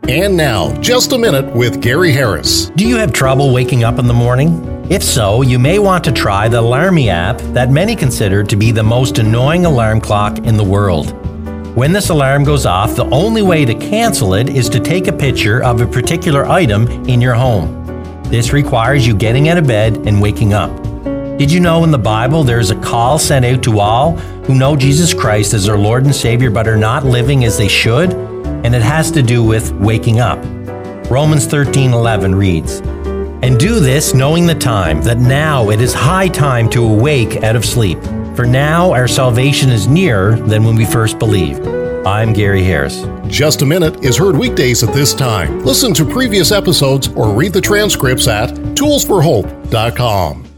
And now, Just a Minute with Gary Harris. Do you have trouble waking up in the morning? If so, you may want to try the Alarmy app that many consider to be the most annoying alarm clock in the world. When this alarm goes off, the only way to cancel it is to take a picture of a particular item in your home. This requires you getting out of bed and waking up. Did you know in the Bible there's a call sent out to all who know Jesus Christ as their Lord and Savior but are not living as they should? And it has to do with waking up. Romans 13:11 reads, "And do this knowing the time, that now it is high time to awake out of sleep. For now our salvation is nearer than when we first believed." I'm Gary Harris. Just a Minute is heard weekdays at this time. Listen to previous episodes or read the transcripts at toolsforhope.com.